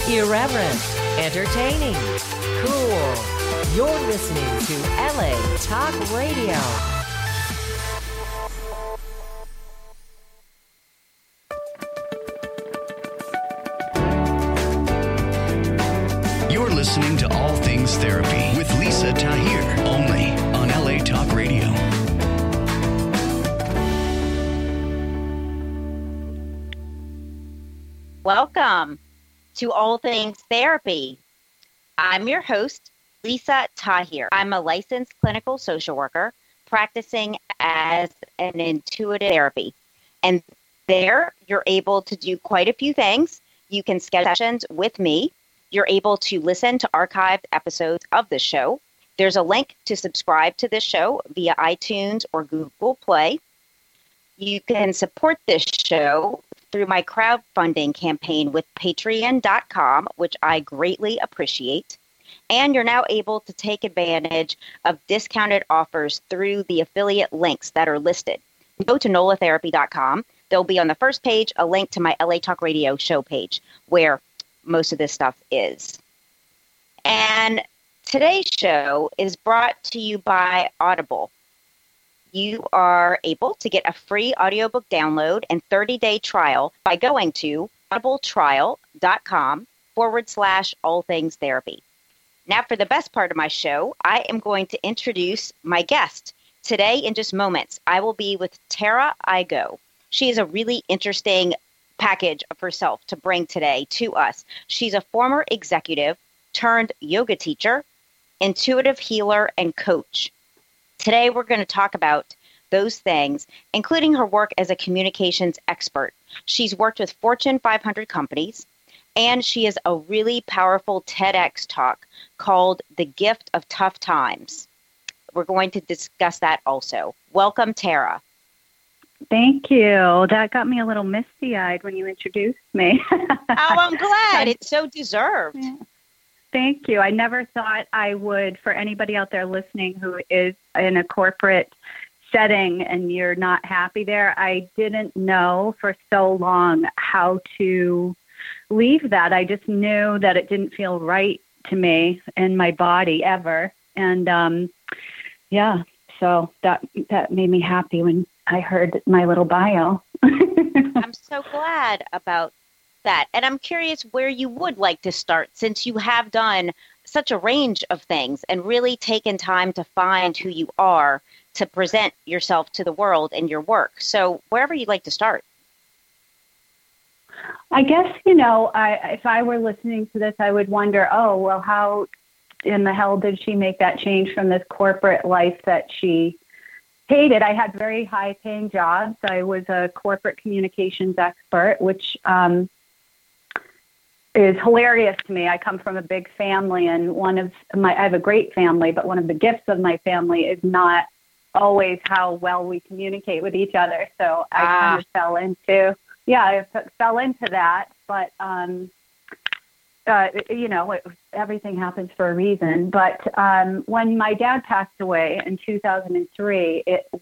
Irreverent, entertaining, cool. You're listening to LA Talk Radio. You're listening to All Things Therapy with Lisa Tahir, only on LA Talk Radio. Welcome to All Things Therapy. I'm your host, Lisa Tahir. I'm a licensed clinical social worker practicing as an intuitive therapy. And there, you're able to do quite a few things. You can schedule sessions with me. You're able to listen to archived episodes of the show. There's a link to subscribe to this show via iTunes or Google Play. You can support this show through my crowdfunding campaign with patreon.com, which I greatly appreciate. And you're now able to take advantage of discounted offers through the affiliate links that are listed. Go to nolatherapy.com. There'll be on the first page a link to my LA Talk Radio show page where most of this stuff is. And today's show is brought to you by Audible. You are able to get a free audiobook download and 30-day trial by going to audibletrial.com/allthingstherapy. Now for the best part of my show, I am going to introduce my guest. Today, in just moments, I will be with Tara Igoe. She is a really interesting package of herself to bring today to us. She's a former executive turned yoga teacher, intuitive healer, and coach. Today, we're going to talk about those things, including her work as a communications expert. She's worked with Fortune 500 companies, and she has a really powerful TEDx talk called The Gift of Tough Times. We're going to discuss that also. Welcome, Tara. Thank you. That got me a little misty-eyed when you introduced me. Oh, I'm glad. It's so deserved. Yeah. Thank you. I never thought I would, for anybody out there listening who is in a corporate setting and you're not happy there, I didn't know for so long how to leave that. I just knew that it didn't feel right to me in my body ever. And so that made me happy when I heard my little bio. I'm so glad about that. And I'm curious where you would like to start, since you have done such a range of things and really taken time to find who you are to present yourself to the world in your work. So wherever you'd like to start. I guess, if I were listening to this, I would wonder, how in the hell did she make that change from this corporate life that she hated? I had very high-paying jobs. I was a corporate communications expert, which is hilarious to me. I come from a big family, and I have a great family, but one of the gifts of my family is not always how well we communicate with each other. So I kind of fell into that, but everything happens for a reason. But when my dad passed away in 2003,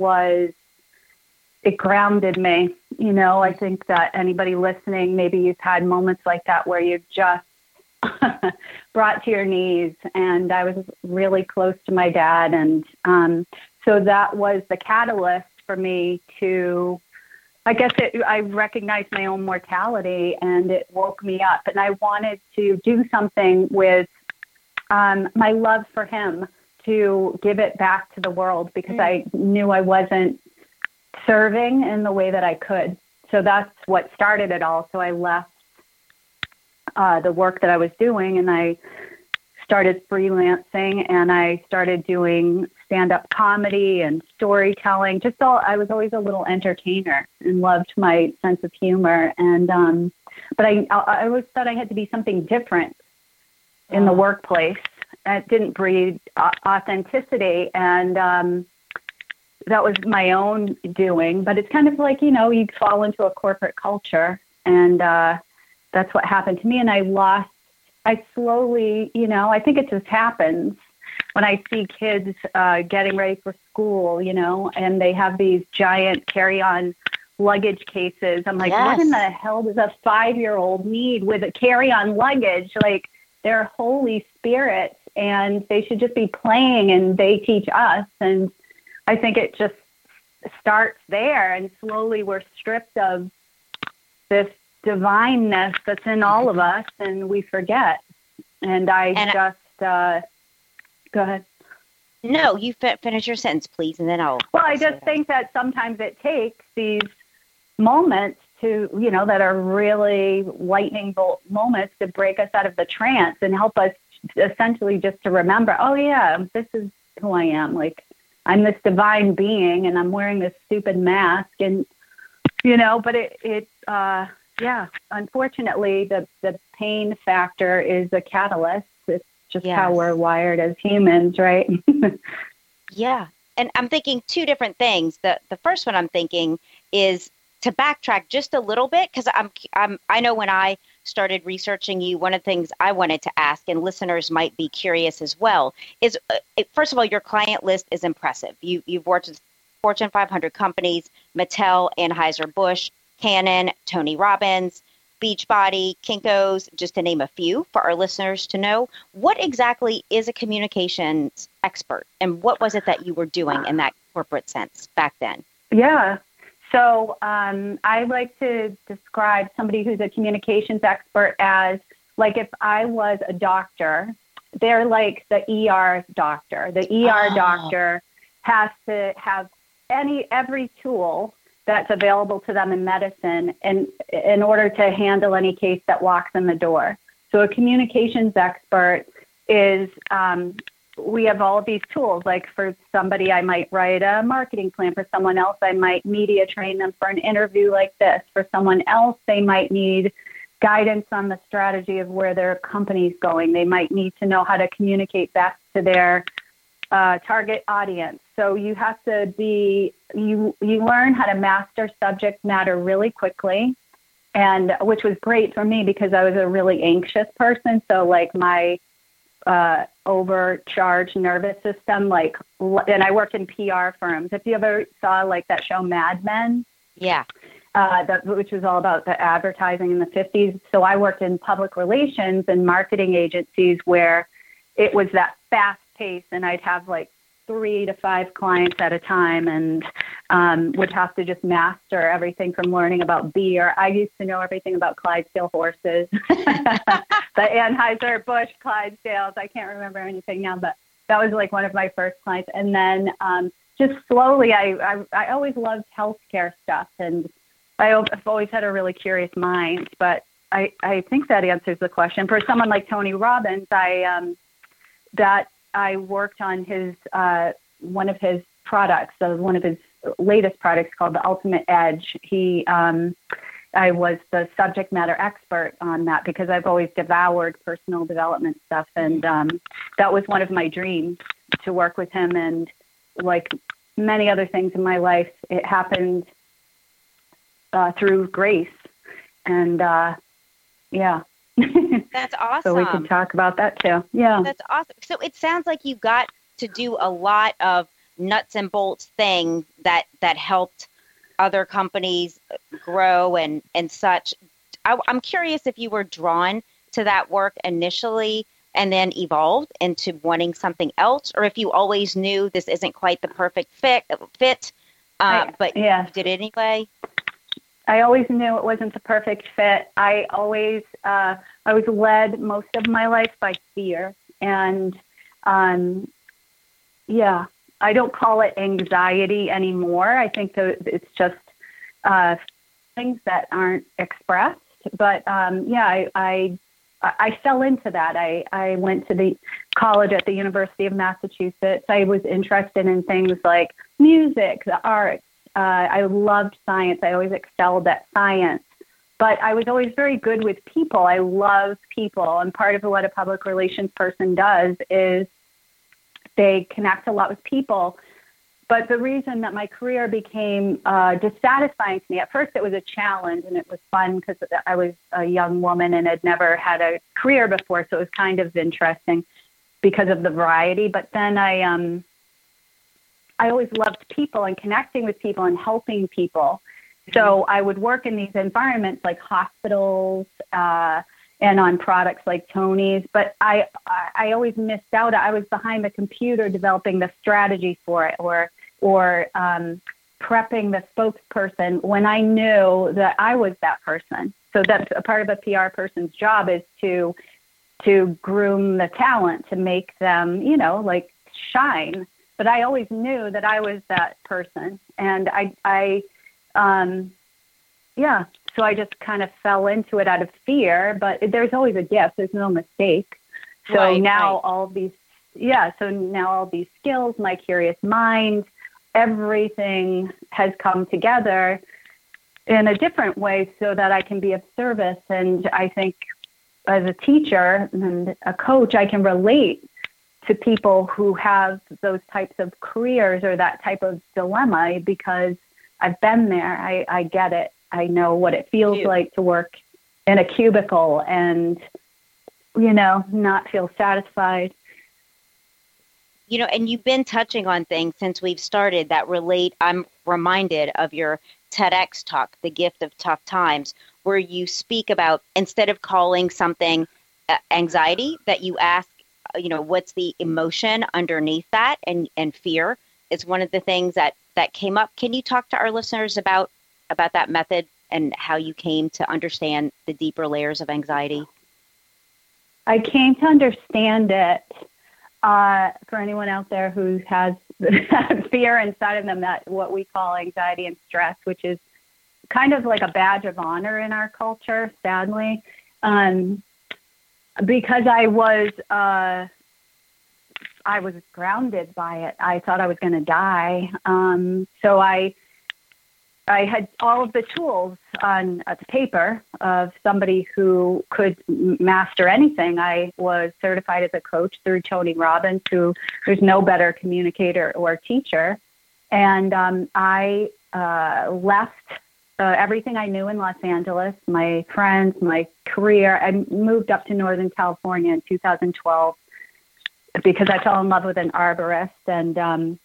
it grounded me. I think that anybody listening, maybe you've had moments like that where you're just brought to your knees. And I was really close to my dad. And so that was the catalyst for me to, I recognized my own mortality, and it woke me up. And I wanted to do something with my love for him, to give it back to the world, because I knew I wasn't serving in the way that I could. So that's what started it all. So I left the work that I was doing, and I started freelancing, and I started doing stand-up comedy and storytelling. I was always a little entertainer and loved my sense of humor. And but I always thought I had to be something different in the workplace. It didn't breed authenticity, and that was my own doing. But it's kind of like, you fall into a corporate culture, and that's what happened to me. And I slowly, I think it just happens when I see kids getting ready for school, and they have these giant carry-on luggage cases. I'm like, Yes. what in the hell does a 5-year-old need with a carry-on luggage? Like, they're holy spirits, and they should just be playing, and they teach us. And I think it just starts there, and slowly we're stripped of this divineness that's in all of us, and we forget. And go ahead. No, you finish your sentence, please, and then I'll. Well, I just think that sometimes it takes these moments to, that are really lightning bolt moments to break us out of the trance and help us essentially just to remember, oh yeah, this is who I am. Like, I'm this divine being, and I'm wearing this stupid mask, and but unfortunately, the pain factor is a catalyst. It's just how we're wired as humans, right? Yeah. And I'm thinking two different things. The first one I'm thinking is to backtrack just a little bit, because I know when I started researching you, one of the things I wanted to ask, and listeners might be curious as well, is first of all, your client list is impressive. You've worked with Fortune 500 companies, Mattel, Anheuser-Busch, Canon, Tony Robbins, Beachbody, Kinko's, just to name a few for our listeners to know. What exactly is a communications expert, and what was it that you were doing in that corporate sense back then? Yeah. So I like to describe somebody who's a communications expert as, like, if I was a doctor, they're like the ER doctor. The ER doctor has to have every tool that's available to them in medicine and in order to handle any case that walks in the door. So a communications expert is, we have all of these tools. Like, for somebody, I might write a marketing plan. For someone else, I might media train them for an interview like this. For someone else, they might need guidance on the strategy of where their company's going. They might need to know how to communicate best to their target audience. So you have to you learn how to master subject matter really quickly, and which was great for me because I was a really anxious person. So, like, my overcharged nervous system, and I worked in PR firms. If you ever saw, like, that show Mad Men, yeah, which was all about the advertising in the 50s. So I worked in public relations and marketing agencies where it was that fast pace, and I'd have like 3 to 5 clients at a time, and would have to just master everything from learning about beer. I used to know everything about Clydesdale horses, the Anheuser-Busch Clydesdales. I can't remember anything now, but that was like one of my first clients. And then just slowly, I always loved healthcare stuff, and I've always had a really curious mind. But I think that answers the question. For someone like Tony Robbins, I worked on his one of his products, one of his latest products called the Ultimate Edge. I was the subject matter expert on that because I've always devoured personal development stuff, and that was one of my dreams, to work with him. And like many other things in my life, it happened through grace, and yeah. That's awesome. So we can talk about that too. Yeah. That's awesome. So it sounds like you got to do a lot of nuts and bolts things that helped other companies grow and such. I'm curious if you were drawn to that work initially and then evolved into wanting something else, or if you always knew this isn't quite the perfect fit, but you did it anyway. I always knew it wasn't the perfect fit. I was led most of my life by fear, and I don't call it anxiety anymore. I think that it's just things that aren't expressed. But I fell into that. I went to the college at the University of Massachusetts. I was interested in things like music, the arts. I loved science. I always excelled at science, but I was always very good with people. I love people. And part of what a public relations person does is they connect a lot with people. But the reason that my career became dissatisfying to me, at first it was a challenge and it was fun because I was a young woman and had never had a career before. So it was kind of interesting because of the variety. But then I always loved people and connecting with people and helping people. So I would work in these environments like hospitals and on products like Tony's, but I always missed out. I was behind the computer developing the strategy for it or prepping the spokesperson when I knew that I was that person. So that's a part of a PR person's job, is to groom the talent, to make them, like shine. But I always knew that I was that person. And so I just kind of fell into it out of fear, but there's always a gift. There's no mistake. So now all these skills, my curious mind, everything has come together in a different way so that I can be of service. And I think as a teacher and a coach, I can relate to people who have those types of careers or that type of dilemma, because I've been there. I get it. I know what it feels like to work in a cubicle and, not feel satisfied. And you've been touching on things since we've started that relate. I'm reminded of your TEDx talk, The Gift of Tough Times, where you speak about, instead of calling something anxiety, that you ask, what's the emotion underneath that, and fear. It's one of the things that came up. Can you talk to our listeners about that method and how you came to understand the deeper layers of anxiety? I came to understand it for anyone out there who has fear inside of them, that what we call anxiety and stress, which is kind of like a badge of honor in our culture, sadly, because I was grounded by it. I thought I was going to die. So I had all of the tools on the paper of somebody who could master anything. I was certified as a coach through Tony Robbins, who there's no better communicator or teacher. And I left everything I knew in Los Angeles, my friends, my career. I moved up to Northern California in 2012 because I fell in love with an arborist. And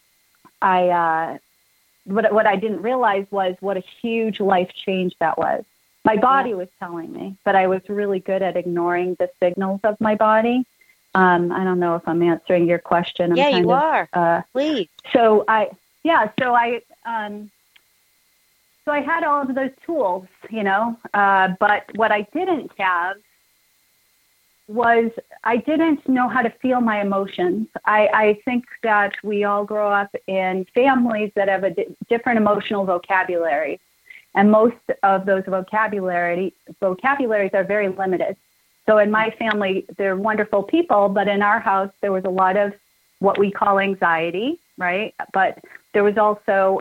what I didn't realize was what a huge life change that was. My body was telling me, but I was really good at ignoring the signals of my body. I don't know if I'm answering your question. You are. Please. So I had all of those tools, but what I didn't have was I didn't know how to feel my emotions. I think that we all grow up in families that have a different emotional vocabulary, and most of those vocabularies are very limited. So in my family, they're wonderful people, but in our house, there was a lot of what we call anxiety, right? But there was also,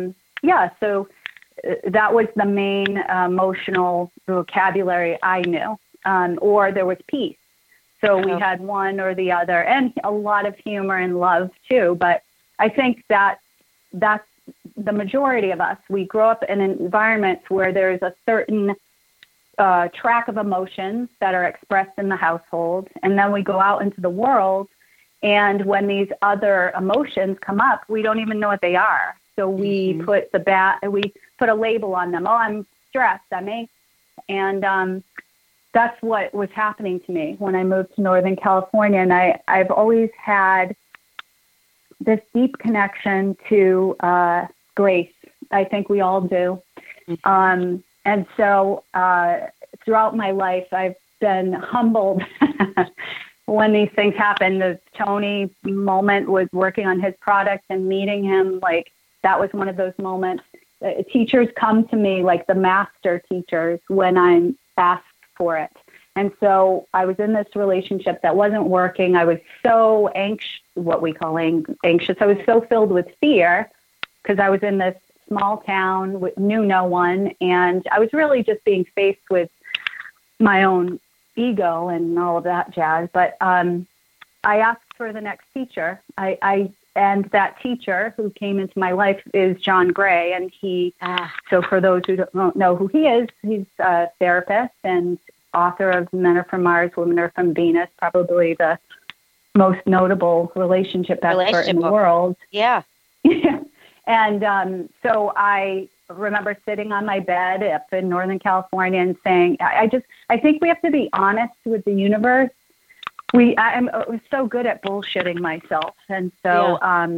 so that was the main emotional vocabulary I knew. Or there was peace. So we had one or the other, and a lot of humor and love too. But I think that's the majority of us. We grow up in environments where there's a certain track of emotions that are expressed in the household, and then we go out into the world, and when these other emotions come up, we don't even know what they are. So we put a label on them. Oh, I'm stressed. I'm anxious. And that's what was happening to me when I moved to Northern California. And I've always had this deep connection to grace. I think we all do. And so throughout my life, I've been humbled when these things happen. The Tony moment was working on his product and meeting him. Like, that was one of those moments. Teachers come to me, like the master teachers, when I'm asked for it. And so I was in this relationship that wasn't working. I was so anxious, what we call anxious. I was so filled with fear because I was in this small town, knew no one, and I was really just being faced with my own ego and all of that jazz. But I asked for the next teacher. And that teacher who came into my life is John Gray. And so for those who don't know who he is, he's a therapist and author of Men Are From Mars, Women Are From Venus, probably the most notable relationship expert in the world. Yeah. And so I remember sitting on my bed up in Northern California and saying, I think we have to be honest with the universe. I was so good at bullshitting myself. And so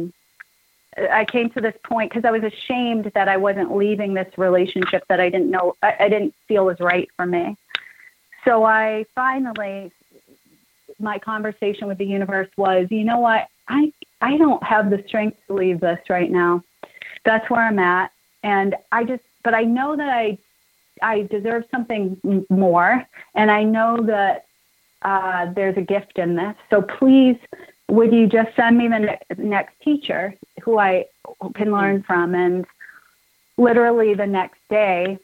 I came to this point because I was ashamed that I wasn't leaving this relationship that I didn't feel was right for me. So I finally, my conversation with the universe was, you know what? I don't have the strength to leave this right now. That's where I'm at. And but I know that I deserve something more. And I know that there's a gift in this. So please, would you just send me the next teacher who I can learn from? And literally the next day,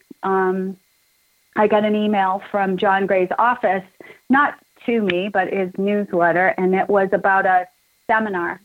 I got an email from John Gray's office, not to me, but his newsletter, and it was about a seminar.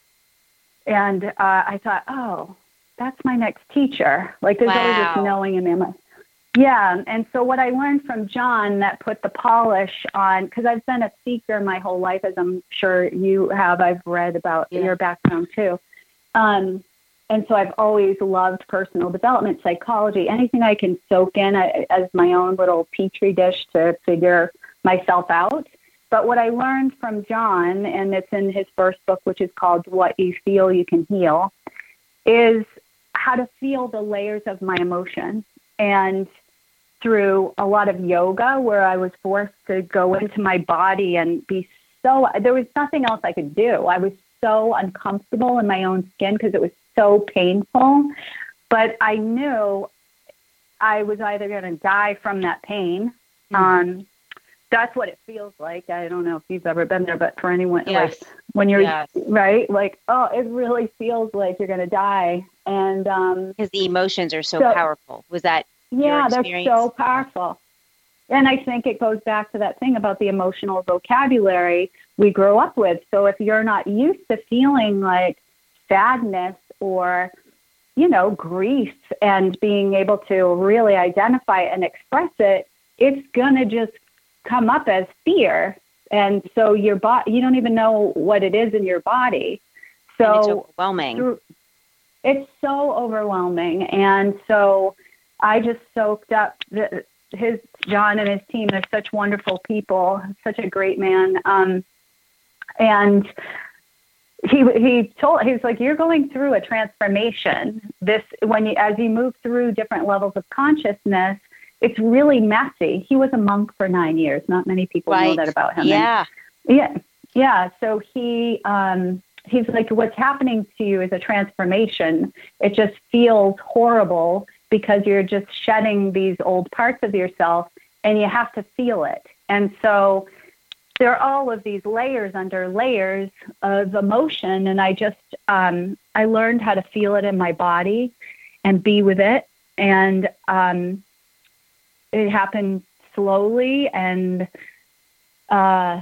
And I thought, oh, that's my next teacher. Like there's always this knowing in me. Yeah. And so what I learned from John that put the polish on, because I've been a seeker my whole life, as I'm sure you have. I've read about your background too. And so I've always loved personal development, psychology, anything I can soak in as my own little petri dish to figure myself out. But what I learned from John, and it's in his first book, which is called What You Feel You Can Heal, is how to feel the layers of my emotion. And through a lot of yoga, where I was forced to go into my body and there was nothing else I could do. I was so uncomfortable in my own skin because it was so painful. But I knew I was either going to die from that pain. That's what it feels like. I don't know if you've ever been there, but for anyone, like when you're right, like, oh, it really feels like you're going to die. And because the emotions are so powerful. Was that your experience? They're so powerful. And I think it goes back to that thing about the emotional vocabulary we grow up with. So if you're not used to feeling like sadness or, grief and being able to really identify and express it, it's going to just come up as fear. And so your body, you don't even know what it is in your body. So and it's overwhelming. It's so overwhelming. And so I just soaked up John and his team. They're such wonderful people, such a great man. And he was like, you're going through a transformation. As you move through different levels of consciousness, it's really messy. He was a monk for 9 years. Not many people know that about him. Yeah. Yeah. So he's like, what's happening to you is a transformation. It just feels horrible because you're just shedding these old parts of yourself and you have to feel it. And so there are all of these layers under layers of emotion. And I just, I learned how to feel it in my body and be with it. And it happened slowly. And and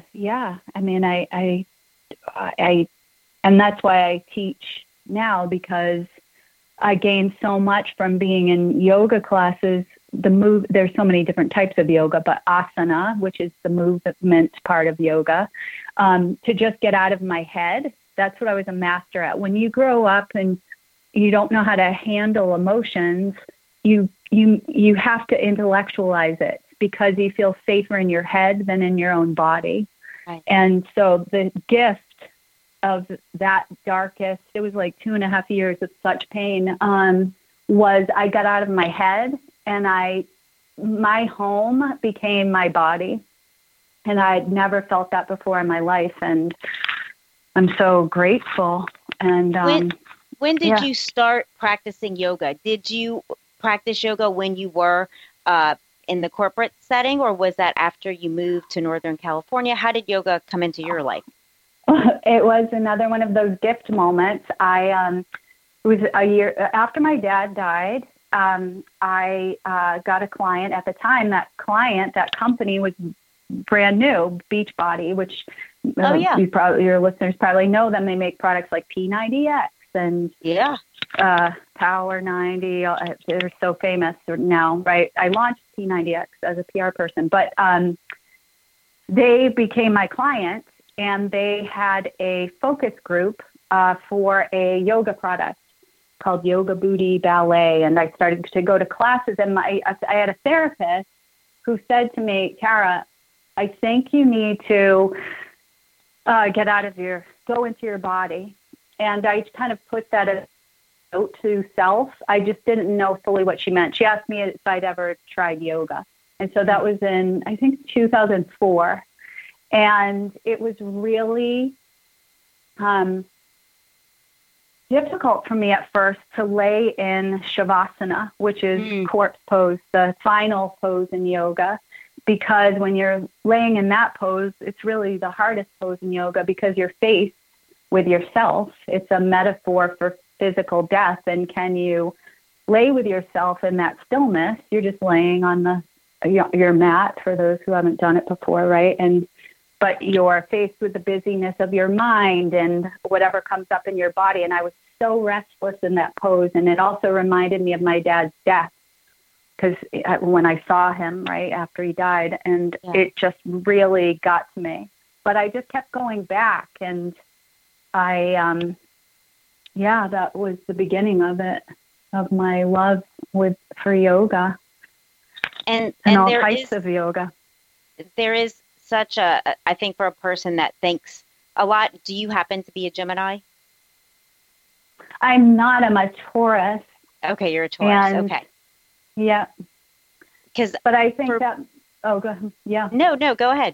that's why I teach now, because I gained so much from being in yoga classes. There's so many different types of yoga, but asana, which is the movement part of yoga, to just get out of my head. That's what I was a master at. When you grow up and you don't know how to handle emotions, you have to intellectualize it because you feel safer in your head than in your own body. Right. And so the gift of that darkest, it was like 2.5 years of such pain, was I got out of my head and my home became my body. And I'd never felt that before in my life. And I'm so grateful. And when did you start practicing yoga? Did you practice yoga when you were in the corporate setting, or was that after you moved to Northern California? How did yoga come into your life? It was another one of those gift moments. It was a year after my dad died. I got a client at the time. That company was brand new, Beachbody, which your listeners probably know them. They make products like P90X and Power 90. They're so famous now, right? I launched P90X as a PR person, but they became my client. And they had a focus group for a yoga product. called Yoga Booty Ballet, and I started to go to classes. And I had a therapist who said to me, Tara, I think you need to go into your body. And I kind of put that as a note to self. I just didn't know fully what she meant. She asked me if I'd ever tried yoga. And so that was in, I think, 2004. And it was really difficult for me at first to lay in Shavasana, which is corpse pose, the final pose in yoga, because when you're laying in that pose, it's really the hardest pose in yoga because you're faced with yourself. It's a metaphor for physical death. And can you lay with yourself in that stillness? You're just laying on your mat, for those who haven't done it before, right? But you're faced with the busyness of your mind and whatever comes up in your body. And I was so restless in that pose. And it also reminded me of my dad's death, because when I saw him right after he died, and it just really got to me. But I just kept going back, and that was the beginning of it, of my love for yoga and all types of yoga. There is such I think for a person that thinks a lot. Do you happen to be a Gemini? I'm not. I'm a Taurus. Okay, you're a Taurus. Okay. Yeah. But I think go ahead. Yeah. No, go ahead.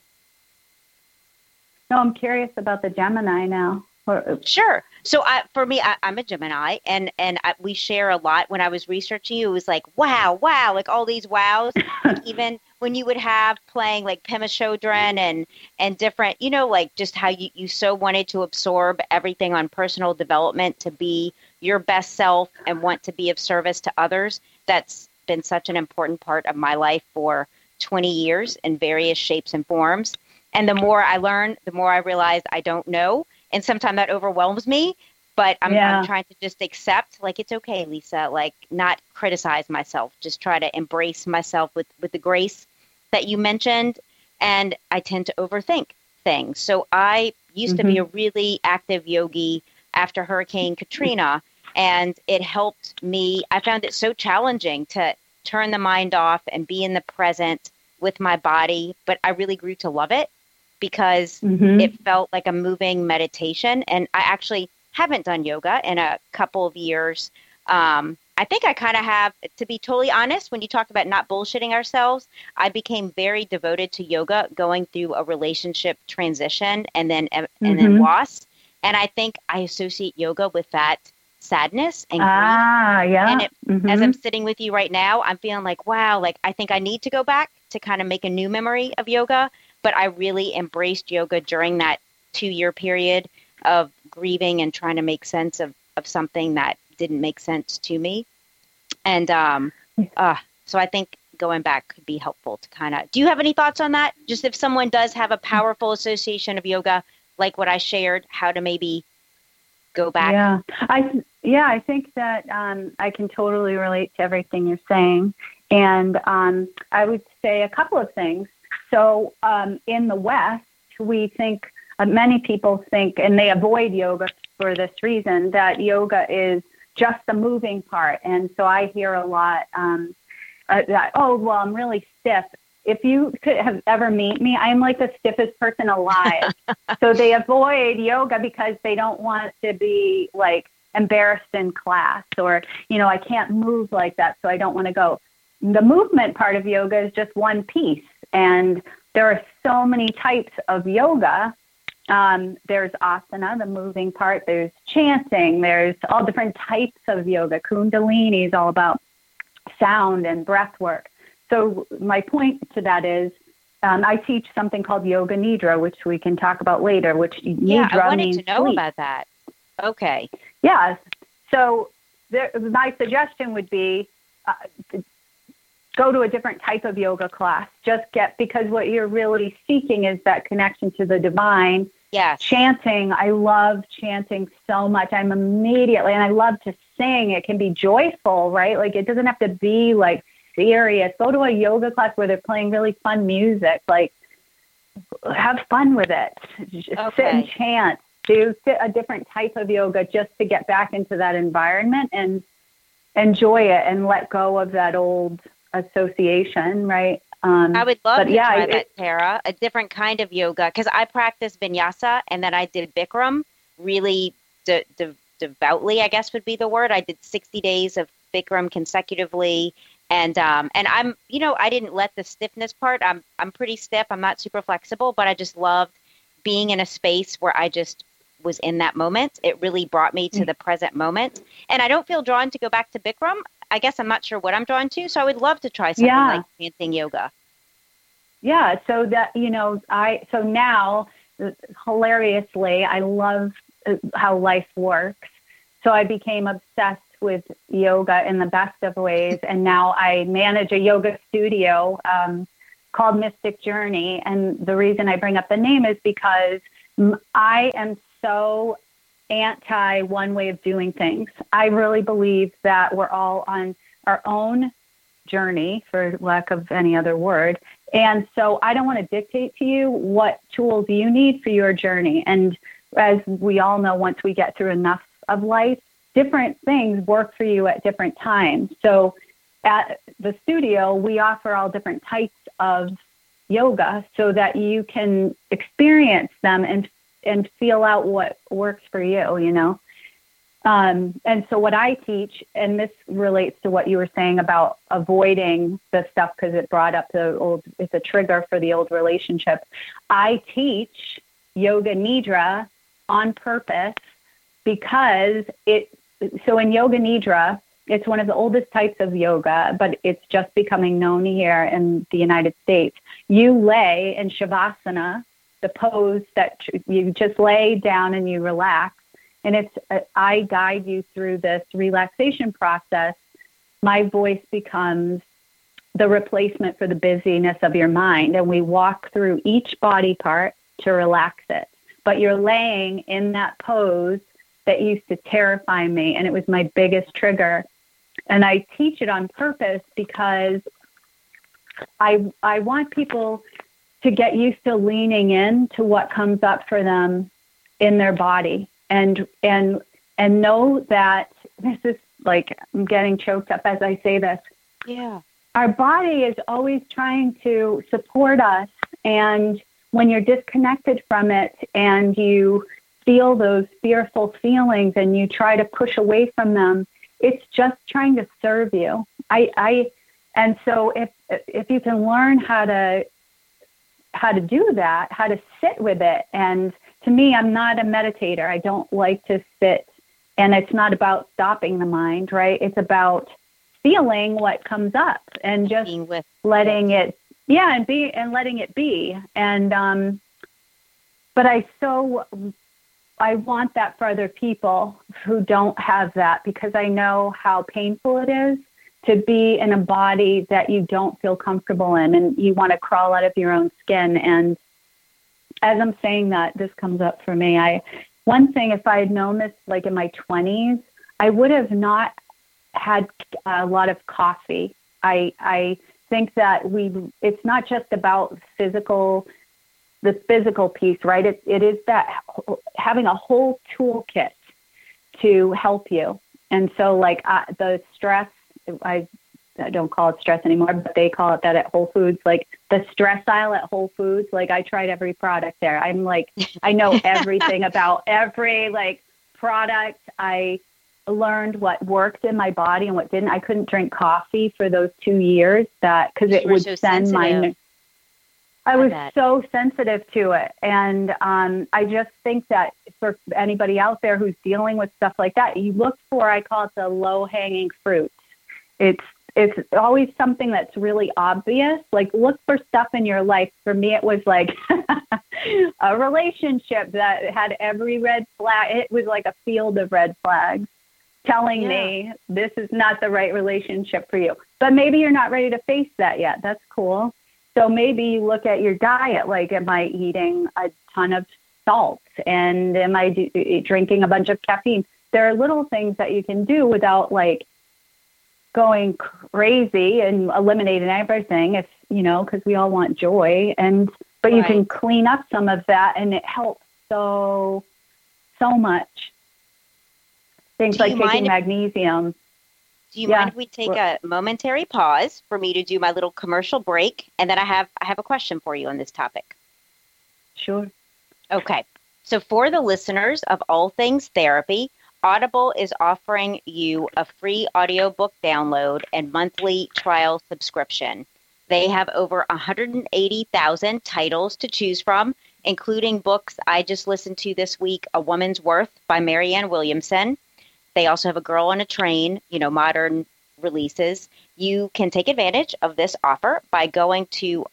No, I'm curious about the Gemini now. Sure. So for me, I'm a Gemini, and we share a lot. When I was researching you, it was like, wow, like all these wows. Even when you would have playing like Pema Chodron and different, like just how you so wanted to absorb everything on personal development to be your best self and want to be of service to others. That's been such an important part of my life for 20 years in various shapes and forms. And the more I learn, the more I realize I don't know. And sometimes that overwhelms me, but I'm trying to just accept, like, it's okay, Lisa, like not criticize myself, just try to embrace myself with the grace that you mentioned. And I tend to overthink things. So I used to be a really active yogi after Hurricane Katrina, and it helped me. I found it so challenging to turn the mind off and be in the present with my body, but I really grew to love it, because it felt like a moving meditation. And I actually haven't done yoga in a couple of years. I think I kind of have, to be totally honest, when you talk about not bullshitting ourselves, I became very devoted to yoga going through a relationship transition and then loss. And I think I associate yoga with that sadness and grief. And as I'm sitting with you right now, I'm feeling like, wow, like I think I need to go back to kind of make a new memory of yoga. But I really embraced yoga during that 2-year period of grieving and trying to make sense of something that didn't make sense to me. And so I think going back could be helpful to kind of, do you have any thoughts on that? Just if someone does have a powerful association of yoga, like what I shared, how to maybe go back? I think that I can totally relate to everything you're saying. And I would say a couple of things. So in the West, we think, many people think, and they avoid yoga for this reason, that yoga is just the moving part. And so I hear a lot that, I'm really stiff. If you could have ever met me, I'm like the stiffest person alive. So they avoid yoga because they don't want to be like embarrassed in class, or, I can't move like that, so I don't want to go. The movement part of yoga is just one piece. And there are so many types of yoga. There's asana, the moving part. There's chanting. There's all different types of yoga. Kundalini is all about sound and breath work. So my point to that is I teach something called Yoga Nidra, which we can talk about later, which Nidra I wanted means to know sleep. about that. Okay. Yeah. So my suggestion would be go to a different type of yoga class. Because what you're really seeking is that connection to the divine. Yes. Chanting. I love chanting so much. And I love to sing. It can be joyful, right? Like it doesn't have to be like serious. Go to a yoga class where they're playing really fun music. Like have fun with it. Just sit and chant. do a different type of yoga just to get back into that environment and enjoy it and let go of that old association, right? I would love to try that, Tara, a different kind of yoga, because I practiced vinyasa and then I did Bikram really devoutly, I guess would be the word. I did 60 days of Bikram consecutively. And I'm, I didn't let the stiffness part. I'm pretty stiff. I'm not super flexible, but I just loved being in a space where I just was in that moment. It really brought me to the present moment. And I don't feel drawn to go back to Bikram. I guess I'm not sure what I'm drawn to. So I would love to try something like chanting yoga. Yeah. So that, so now, hilariously, I love how life works. So I became obsessed with yoga in the best of ways. And now I manage a yoga studio called Mystic Journey. And the reason I bring up the name is because I am so anti one way of doing things. I really believe that we're all on our own journey, for lack of any other word. And so I don't want to dictate to you what tools you need for your journey. And as we all know, once we get through enough of life, different things work for you at different times. So at the studio, we offer all different types of yoga so that you can experience them and feel out what works for you, And so what I teach, and this relates to what you were saying about avoiding the stuff because it brought up it's a trigger for the old relationship. I teach Yoga Nidra on purpose because so in Yoga Nidra, it's one of the oldest types of yoga, but it's just becoming known here in the United States. You lay in Shavasana, the pose that you just lay down and you relax. And I guide you through this relaxation process. My voice becomes the replacement for the busyness of your mind. And we walk through each body part to relax it. But you're laying in that pose that used to terrify me. And it was my biggest trigger. And I teach it on purpose because I want people to get used to leaning in to what comes up for them in their body. And know that this is like, I'm getting choked up as I say this. Yeah. Our body is always trying to support us. And when you're disconnected from it and you feel those fearful feelings and you try to push away from them, it's just trying to serve you. And so if you can learn how to do that, how to sit with it. And to me, I'm not a meditator. I don't like to sit, and it's not about stopping the mind, right? It's about feeling what comes up and just letting it, and letting it be. And, but I want that for other people who don't have that, because I know how painful it is to be in a body that you don't feel comfortable in and you want to crawl out of your own skin. And as I'm saying that, this comes up for me. One thing, if I had known this like in my 20s, I would have not had a lot of coffee. I think that it's not just about the physical piece, right? It is that having a whole toolkit to help you. And so like the stress, I don't call it stress anymore, but they call it that at Whole Foods, like the stress aisle at Whole Foods. Like I tried every product there. I'm like, I know everything about every like product. I learned what worked in my body and what didn't. I couldn't drink coffee for those 2 years because it would send my, I was so sensitive to it. And I just think that for anybody out there who's dealing with stuff like that, you look for, I call it the low hanging fruit. It's always something that's really obvious. Like look for stuff in your life. For me, it was like a relationship that had every red flag. It was like a field of red flags telling me this is not the right relationship for you. But maybe you're not ready to face that yet. That's cool. So maybe you look at your diet, like am I eating a ton of salt and am I drinking a bunch of caffeine? There are little things that you can do without like going crazy and eliminating everything, if because we all want joy, but you can clean up some of that, and it helps so so much. Things like taking magnesium. Do you mind if we take a momentary pause for me to do my little commercial break? And then I have a question for you on this topic. Sure. Okay. So for the listeners of All Things Therapy, Audible is offering you a free audiobook download and monthly trial subscription. They have over 180,000 titles to choose from, including books I just listened to this week, A Woman's Worth by Marianne Williamson. They also have A Girl on a Train, modern releases. You can take advantage of this offer by going to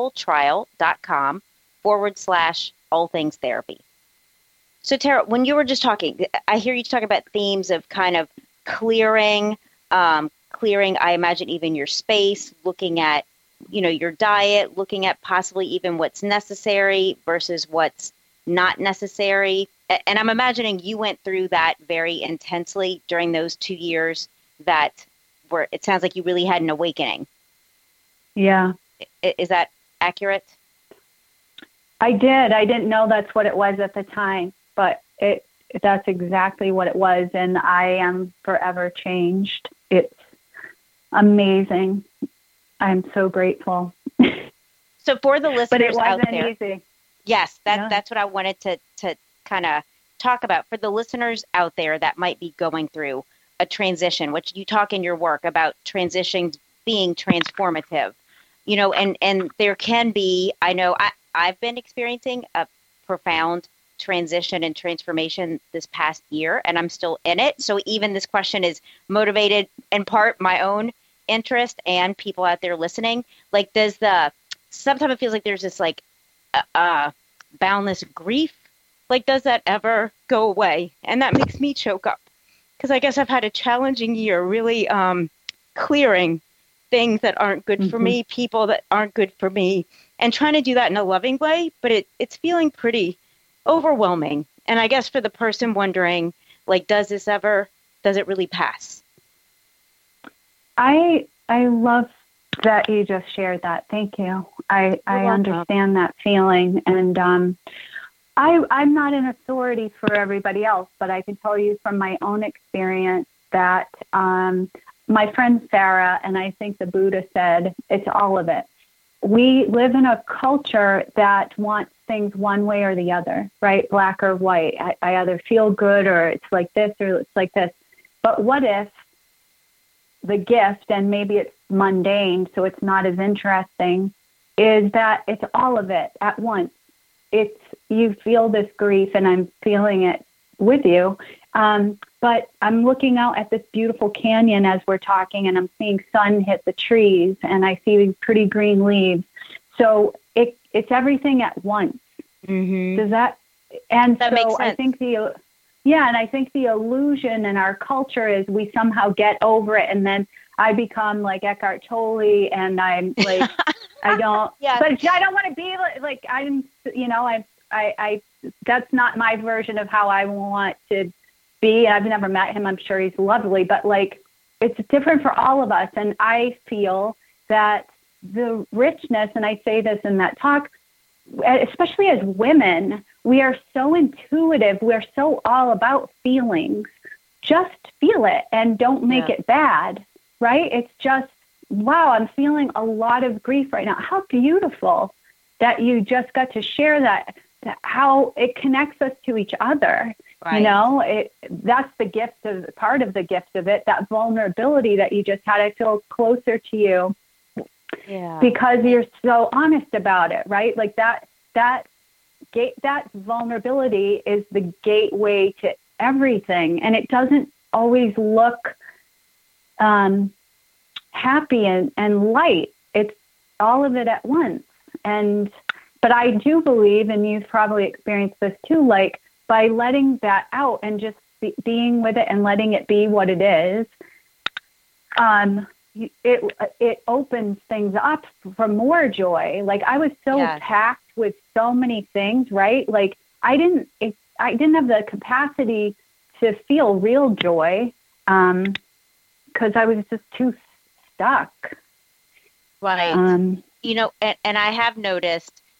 audibletrial.com/allthingstherapy. So, Tara, when you were just talking, I hear you talking about themes of kind of clearing, I imagine even your space, looking at, your diet, looking at possibly even what's necessary versus what's not necessary. And I'm imagining you went through that very intensely during those 2 years that were, it sounds like you really had an awakening. Yeah. Is that accurate? I did. I didn't know that's what it was at the time, but that's exactly what it was. And I am forever changed. It's amazing. I'm so grateful. So for the listeners but it wasn't out there, easy. Yes, that's what I wanted to kind of talk about for the listeners out there that might be going through a transition, which you talk in your work about transitions being transformative, and there can be, I know I've been experiencing a profound transition and transformation this past year, and I'm still in it. So even this question is motivated in part my own interest and people out there listening. Like, sometimes it feels like there's this boundless grief. Like, does that ever go away? And that makes me choke up because I guess I've had a challenging year, really clearing things that aren't good for me, people that aren't good for me, and trying to do that in a loving way. But it's feeling pretty overwhelming. And I guess for the person wondering, does it really pass? I love that you just shared that. Thank you. I understand that feeling. And I'm not an authority for everybody else, but I can tell you from my own experience that my friend Sarah, and I think the Buddha said, it's all of it. We live in a culture that wants things one way or the other, right? Black or white. I either feel good or it's like this or it's like this. But what if the gift, and maybe it's mundane, so it's not as interesting, is that it's all of it at once. It's, you feel this grief and I'm feeling it with you. But I'm looking out at this beautiful canyon as we're talking and I'm seeing sun hit the trees and I see pretty green leaves. So it's everything at once. Mm-hmm. Does that? And that so makes sense. I think the illusion in our culture is we somehow get over it and then I become like Eckhart Tolle and I'm like, I don't, yeah. But I don't want to be like, I that's not my version of how I want to be. I've never met him. I'm sure he's lovely, but it's different for all of us. And I feel that the richness, and I say this in that talk, especially as women, we are so intuitive. We're so all about feelings. Just feel it and don't make it bad, right? It's just, wow, I'm feeling a lot of grief right now. How beautiful that you just got to share that how it connects us to each other. Right. That's the gift of part of the gift of it, that vulnerability that you just had. I feel closer to you because you're so honest about it, right? Like that vulnerability is the gateway to everything. And it doesn't always look happy and light. It's all of it at once. But I do believe, and you've probably experienced this too, like by letting that out and just being with it and letting it be what it is, it opens things up for more joy. Like I was so packed with so many things, right? Like I didn't have the capacity to feel real joy because I was just too stuck. Right. And I have noticed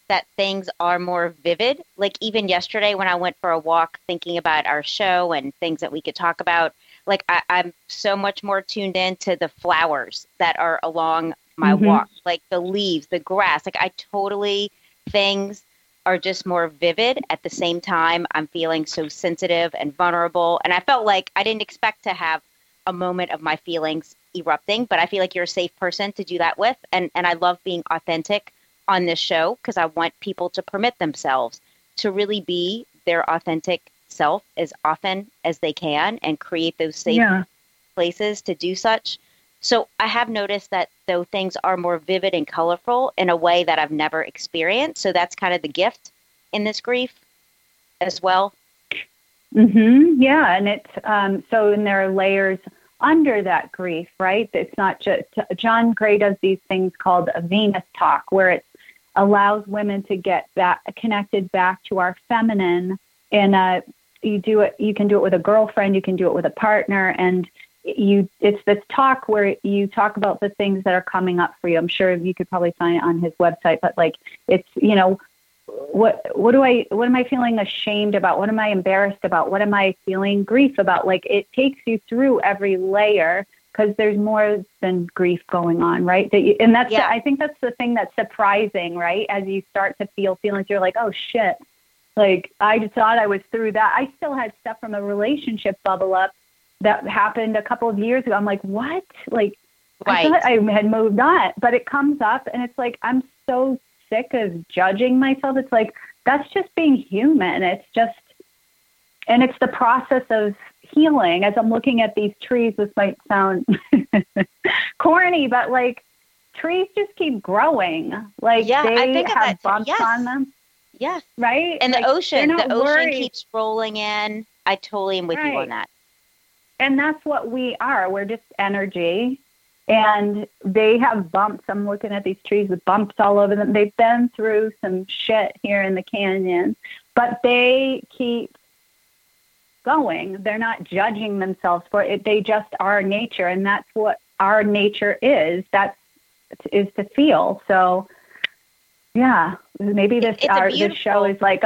that things are more vivid. Like even yesterday when I went for a walk thinking about our show and things that we could talk about, like I'm so much more tuned in to the flowers that are along my walk, like the leaves, the grass. Like things are just more vivid. At the same time, I'm feeling so sensitive and vulnerable. And I felt like I didn't expect to have a moment of my feelings erupting, but I feel like you're a safe person to do that with. And I love being authentic on this show because I want people to permit themselves to really be their authentic self as often as they can and create those safe places to do such. So I have noticed that though things are more vivid and colorful in a way that I've never experienced. So that's kind of the gift in this grief as well. Yeah. And it's, so and there are layers under that grief, right? It's not just, John Gray does these things called a Venus talk, where it allows women to get back connected back to our feminine. And you can do it with a girlfriend, you can do it with a partner, and it's this talk where you talk about the things that are coming up for you. I'm sure you could probably find it on his website, but like, it's, what am I feeling ashamed about? What am I embarrassed about? What am I feeling grief about? Like, it takes you through every layer because there's more than grief going on, right? I think that's the thing that's surprising, right? As you start to feel feelings, you're like, oh shit. Like, I just thought I was through that. I still had stuff from a relationship bubble up that happened a couple of years ago. I'm like, what? Like, I thought I had moved on, but it comes up and it's like, I'm so sick of judging myself. It's like, that's just being human. It's the process of healing. As I'm looking at these trees, this might sound corny, but like, trees just keep growing. Like, they have bumps on them. Yes. Right? And like, the ocean keeps rolling in. I totally am with you on that. And that's what we are. We're just energy. And they have bumps. I'm looking at these trees with bumps all over them. They've been through some shit here in the canyon, but they keep going. They're not judging themselves for it. They just are nature. And that's what our nature is. Is to feel. So, yeah, maybe this show is like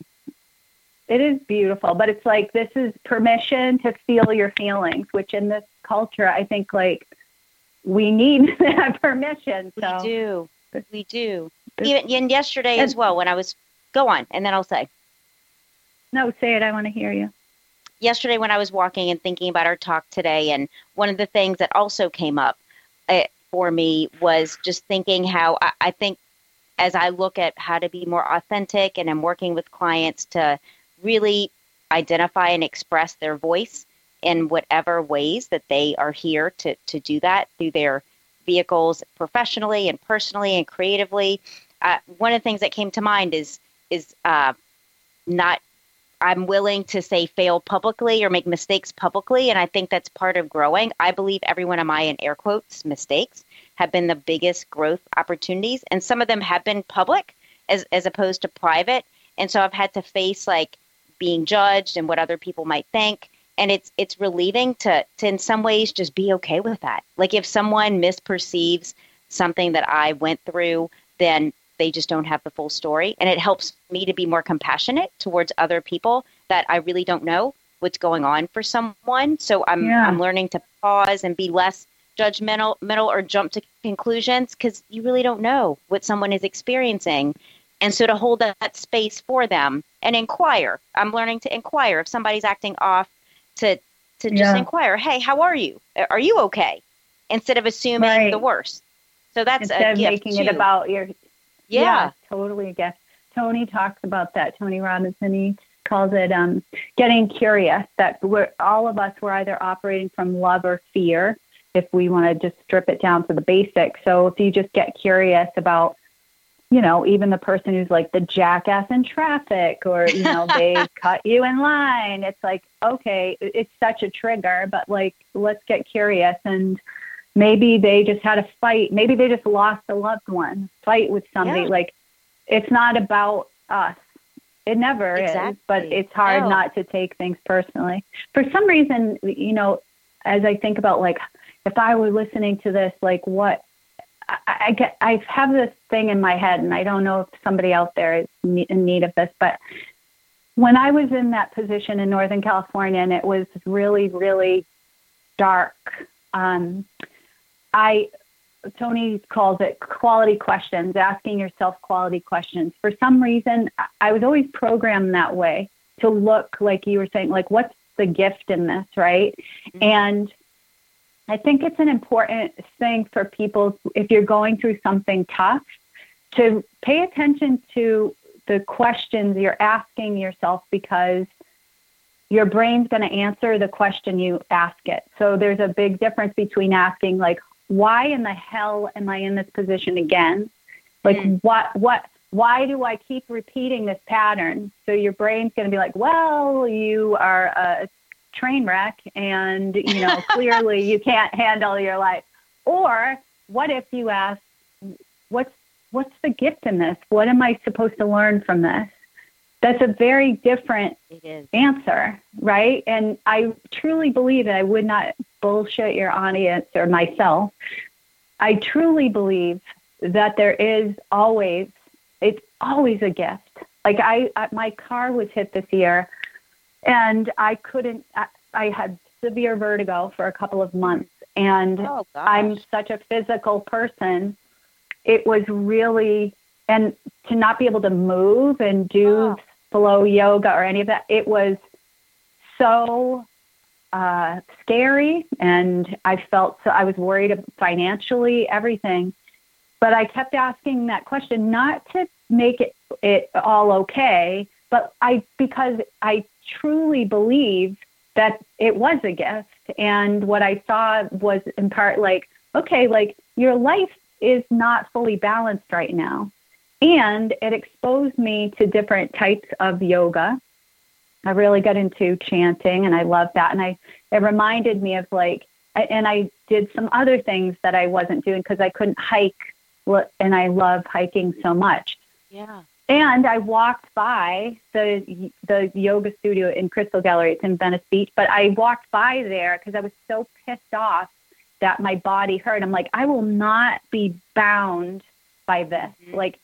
it is beautiful, but it's like, this is permission to feel your feelings, which in this culture, I think like we need that permission. So. We do. Even yesterday as well, when I was, go on, and then I'll say. No, say it. I want to hear you. Yesterday when I was walking and thinking about our talk today, and one of the things that also came up for me was just thinking how I think as I look at how to be more authentic and I'm working with clients to really identify and express their voice in whatever ways that they are here to do that through their vehicles professionally and personally and creatively. One of the things that came to mind is not, I'm willing to say fail publicly or make mistakes publicly. And I think that's part of growing. I believe every one of my, in air quotes, mistakes have been the biggest growth opportunities. And some of them have been public as opposed to private. And so I've had to face like being judged and what other people might think. And it's relieving to in some ways just be okay with that. Like if someone misperceives something that I went through, then they just don't have the full story. And it helps me to be more compassionate towards other people that I really don't know what's going on for someone. So I'm learning to pause and be less judgmental or jump to conclusions because you really don't know what someone is experiencing. And so to hold that space for them and inquire. I'm learning to inquire if somebody's acting off to just inquire, hey, how are you? Are you okay? Instead of assuming the worst. So that's instead a gift of making too. it about your totally a gift. Tony talks about that. Tony Robinson, he calls it getting curious, that all of us were either operating from love or fear, if we want to just strip it down to the basics. So if you just get curious about, even the person who's like the jackass in traffic or, they cut you in line, it's like, okay, it's such a trigger, but like, let's get curious. And maybe they just had a fight. Maybe they just lost a loved one, fight with somebody. Yeah. Like, it's not about us. It never is, but it's hard not to take things personally. For some reason, as I think about, like, if I were listening to this, like, what I have this thing in my head, and I don't know if somebody out there is in need of this, but when I was in that position in Northern California and it was really, really dark, Tony calls it quality questions, asking yourself quality questions. For some reason, I was always programmed that way to look, like you were saying, like, what's the gift in this, right? Mm-hmm. And I think it's an important thing for people, if you're going through something tough, to pay attention to the questions you're asking yourself, because your brain's going to answer the question you ask it. So there's a big difference between asking, like, why in the hell am I in this position again? Like, why do I keep repeating this pattern? So your brain's going to be like, well, you are a train wreck and, you know, clearly you can't handle your life. Or what if you ask, what's the gift in this? What am I supposed to learn from this? That's a very different answer, right? And I truly believe that I would not bullshit your audience or myself. I truly believe that it's always a gift. Like my car was hit this year, and I had severe vertigo for a couple of months, and I'm such a physical person. It was really, and to not be able to move and do flow yoga or any of that, it was so scary, and I was worried financially, everything. But I kept asking that question, not to make it all okay, but because I truly believe that it was a gift. And what I saw was in part like, okay, like your life is not fully balanced right now. And it exposed me to different types of yoga. I really got into chanting, and I love that. And it reminded me of and I did some other things that I wasn't doing because I couldn't hike, and I love hiking so much. Yeah. And I walked by the yoga studio in Crystal Gallery. It's in Venice Beach. But I walked by there because I was so pissed off that my body hurt. I'm like, I will not be bound by this. Mm-hmm. Like,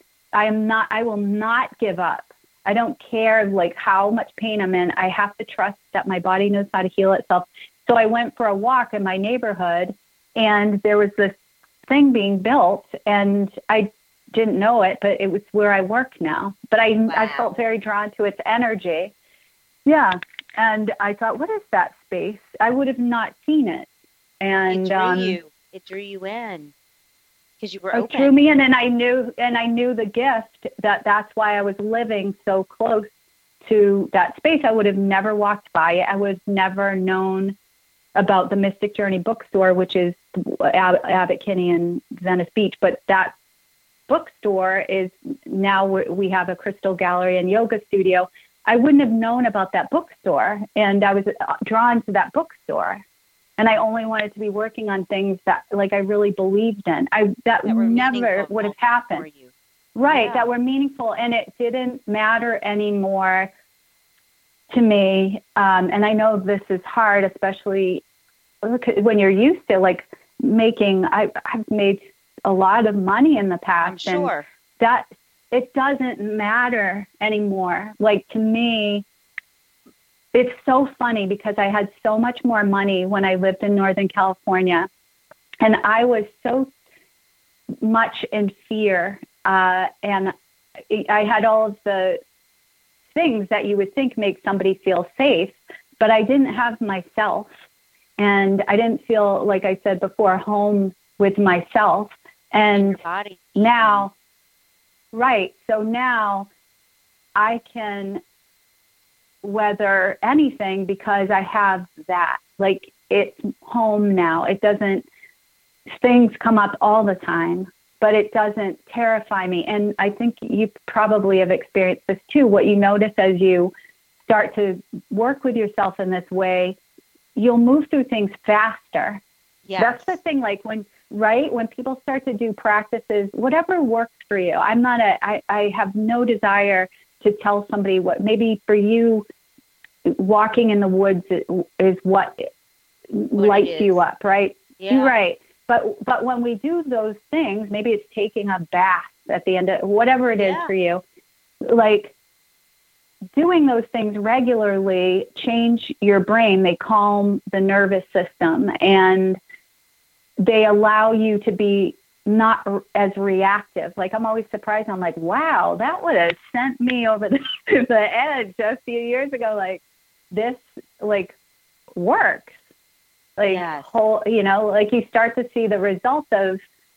I will not give up. I don't care like how much pain I'm in. I have to trust that my body knows how to heal itself. So I went for a walk in my neighborhood, and there was this thing being built, and I didn't know it, but it was where I work now. But I felt very drawn to its energy. Yeah. And I thought, what is that space? I would have not seen it. And it drew you in because you were open. It drew me in, and I knew the gift that's why I was living so close to that space. I would have never walked by it. I would have never known about the Mystic Journey bookstore, which is Abbot Kinney in Venice Beach. But that bookstore is now we have a Crystal Gallery and yoga studio. I wouldn't have known about that bookstore, and I was drawn to that bookstore. And I only wanted to be working on things that like I really believed in. That never would have happened. Right, yeah. That were meaningful, and it didn't matter anymore to me. And I know this is hard, especially when you're used to like making. I've made a lot of money in the past, I'm sure. And that it doesn't matter anymore. Like to me, it's so funny because I had so much more money when I lived in Northern California, and I was so much in fear. And I had all of the things that you would think make somebody feel safe, but I didn't have myself, and I didn't feel, like I said before, home with myself. And now, right. So now I can weather anything because I have that. Like it's home now. It doesn't, things come up all the time, but it doesn't terrify me. And I think you probably have experienced this too. What you notice as you start to work with yourself in this way, you'll move through things faster. Yes. That's the thing. Like when people start to do practices, whatever works for you. I have no desire to tell somebody what, maybe for you, walking in the woods is what lights you up, right? Yeah. Right. But when we do those things, maybe it's taking a bath at the end of whatever it is for you, like doing those things regularly change your brain. They calm the nervous system, and they allow you to be not as reactive. Like, I'm always surprised. I'm like, wow, that would have sent me over the edge a few years ago. Like, this, like, works. Like, you know, like you start to see the results of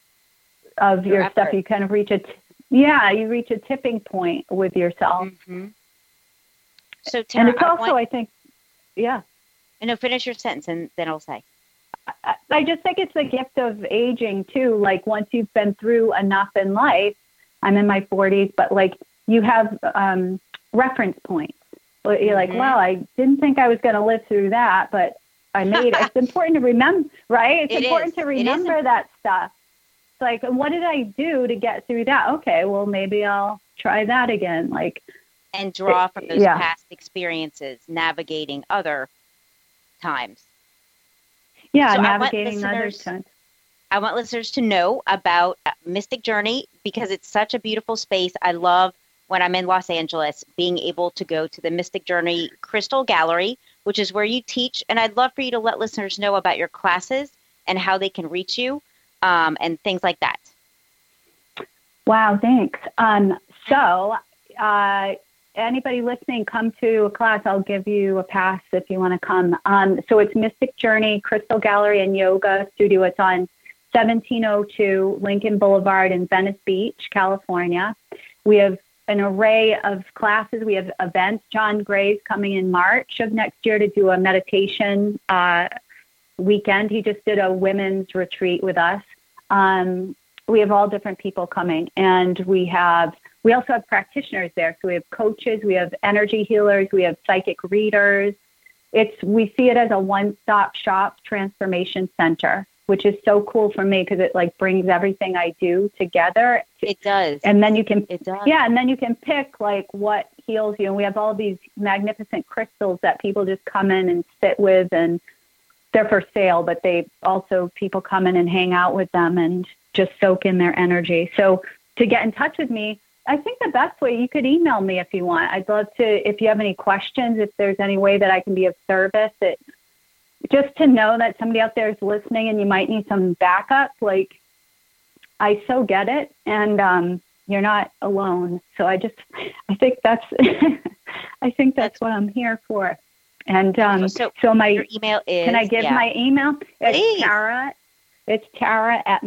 your stuff. You kind of reach you reach a tipping point with yourself. Mm-hmm. So, Tara, and it's also, I think, finish your sentence and then I'll say. I just think it's the gift of aging too. Like, once you've been through enough in life, I'm in my 40s, but like, you have reference points. You're like, wow, I didn't think I was going to live through that, but I made it. It's important to remember, right? It's important to remember that stuff. It's like, what did I do to get through that? Okay, well, maybe I'll try that again. Like, and draw from those past experiences, navigating other times. Yeah, so navigating other times. I want listeners to know about Mystic Journey because it's such a beautiful space. I love, when I'm in Los Angeles, being able to go to the Mystic Journey Crystal Gallery, which is where you teach. And I'd love for you to let listeners know about your classes and how they can reach you and things like that. Wow, thanks. So anybody listening, come to a class. I'll give you a pass if you want to come. So it's Mystic Journey Crystal Gallery and Yoga Studio. It's on 1702 Lincoln Boulevard in Venice Beach, California. We have an array of classes. We have events. John Gray's coming in March of next year to do a meditation weekend. He just did a women's retreat with us. We have all different people coming, and we also have practitioners there. So we have coaches, we have energy healers, we have psychic readers. We see it as a one-stop shop transformation center, which is so cool for me because it like brings everything I do together. It does. And then you can, it does. Yeah, and then you can pick like what heals you. And we have all these magnificent crystals that people just come in and sit with, and they're for sale, but people come in and hang out with them and just soak in their energy. So to get in touch with me, I think the best way, you could email me if you want. I'd love to, if you have any questions, if there's any way that I can be of service, just to know that somebody out there is listening and you might need some backup. Like, I so get it, and you're not alone. So I think that's, that's what I'm here for. And so my your email is, can I give my email? It's Tara. It's Tara at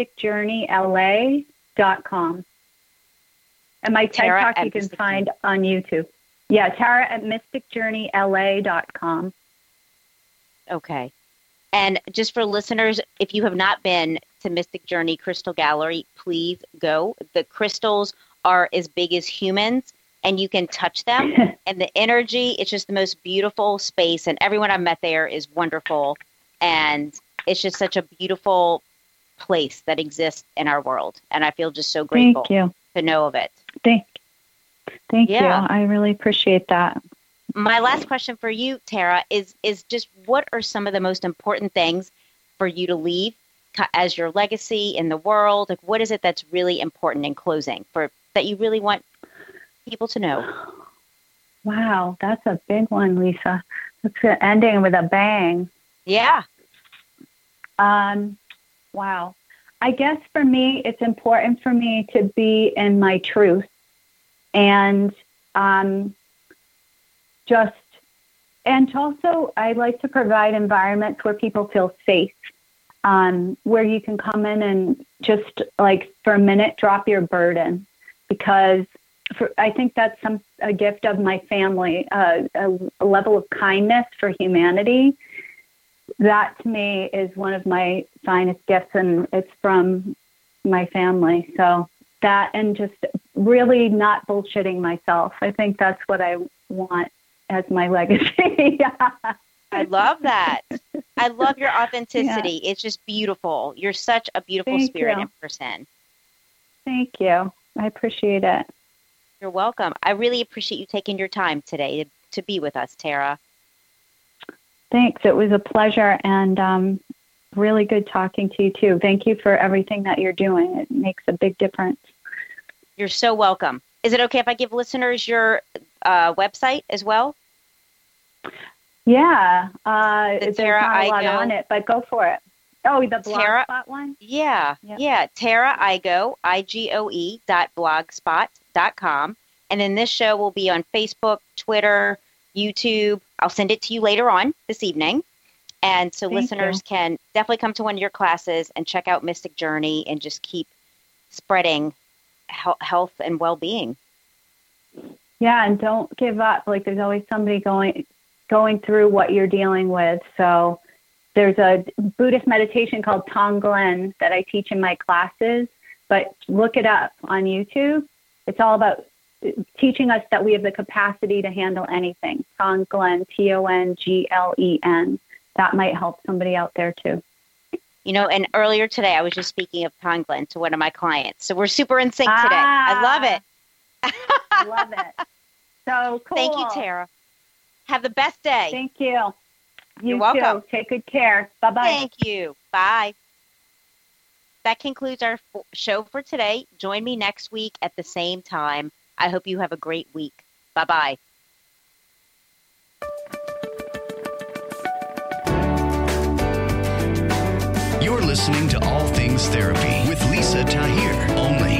mysticjourneyla.com. And my TED Talk you can find on YouTube. Yeah, Tara at mysticjourneyla.com. Okay. And just for listeners, if you have not been to Mystic Journey Crystal Gallery, please go. The crystals are as big as humans, and you can touch them. And the energy, it's just the most beautiful space. And everyone I've met there is wonderful. And it's just such a beautiful place that exists in our world. And I feel just so grateful to know of it. Thank you. I really appreciate that. My last question for you, Tara, is just what are some of the most important things for you to leave as your legacy in the world? Like, what is it that's really important in closing that you really want people to know? Wow, that's a big one, Lisa. That's ending with a bang. Yeah. Wow. I guess for me, it's important for me to be in my truth, and also I like to provide environments where people feel safe, where you can come in and just like for a minute, drop your burden, because I think that's a gift of my family, a level of kindness for humanity. That to me is one of my finest gifts, and it's from my family. So that, and just really not bullshitting myself. I think that's what I want as my legacy. I love that. I love your authenticity. Yeah. It's just beautiful. You're such a beautiful spirit in person. Thank you. I appreciate it. You're welcome. I really appreciate you taking your time today to be with us, Tara. Thanks. It was a pleasure, and really good talking to you too. Thank you for everything that you're doing. It makes a big difference. You're so welcome. Is it okay if I give listeners your website as well? Yeah. There's not a lot Igo. on it, but go for it. Oh, the Blogspot one? Yeah. Yep. Yeah. Tara Igo, IGOE.blogspot.com. And then this show will be on Facebook, Twitter, YouTube. I'll send it to you later on this evening. And so listeners can definitely come to one of your classes and check out Mystic Journey and just keep spreading health and well-being. Yeah, and don't give up. Like, there's always somebody going through what you're dealing with. So there's a Buddhist meditation called Tonglen that I teach in my classes, but look it up on YouTube. It's all about teaching us that we have the capacity to handle anything. Tonglen, Tonglen. That might help somebody out there too. You know, and earlier today I was just speaking of Tonglen to one of my clients. So we're super in sync today. I love it. Love it. So cool. Thank you, Tara. Have the best day. Thank you. You're welcome. Too. Take good care. Bye-bye. Thank you. Bye. That concludes our show for today. Join me next week at the same time. I hope you have a great week. Bye-bye. You're listening to All Things Therapy with Lisa Tahir, only